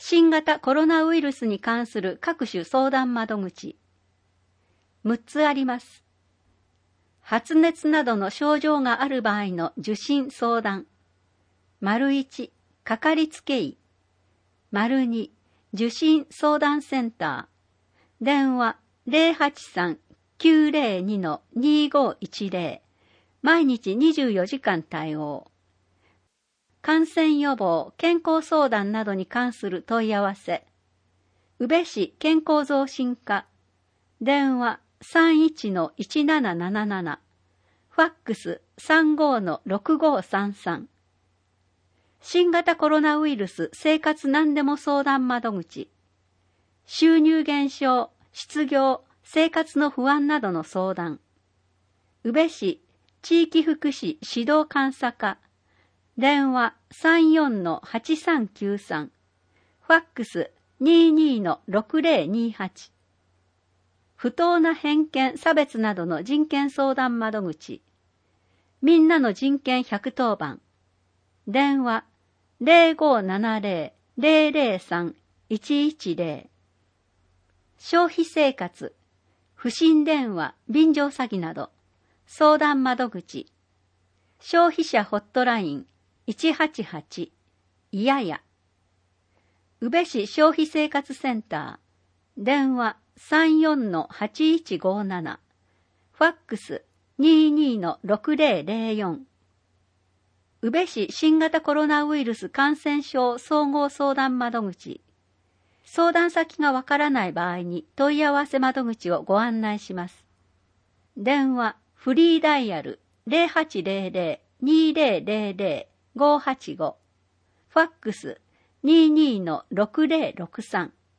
新型コロナウイルスに関する各種相談窓口。6つあります。発熱などの症状がある場合の受診相談。1、かかりつけ医。2、受診相談センター。電話083-902-2510。毎日24時間対応。感染予防、健康相談などに関する問い合わせ。宇部市健康増進課。電話31-1777。ファックス35-6533。新型コロナウイルス生活何でも相談窓口。収入減少、失業、生活の不安などの相談。宇部市地域福祉指導監査課。電話34-8393。ファックス22-6028。不当な偏見、差別などの人権相談窓口。みんなの人権110番。電話0570-003-110。消費生活、不審電話、便乗詐欺など、相談窓口。消費者ホットライン188、いやや。宇部市消費生活センター。電話34-8157。ファックス22-6004。宇部市新型コロナウイルス感染症総合相談窓口。相談先がわからない場合に問い合わせ窓口をご案内します。電話フリーダイヤル0800-2000-585。ファックス22-6063。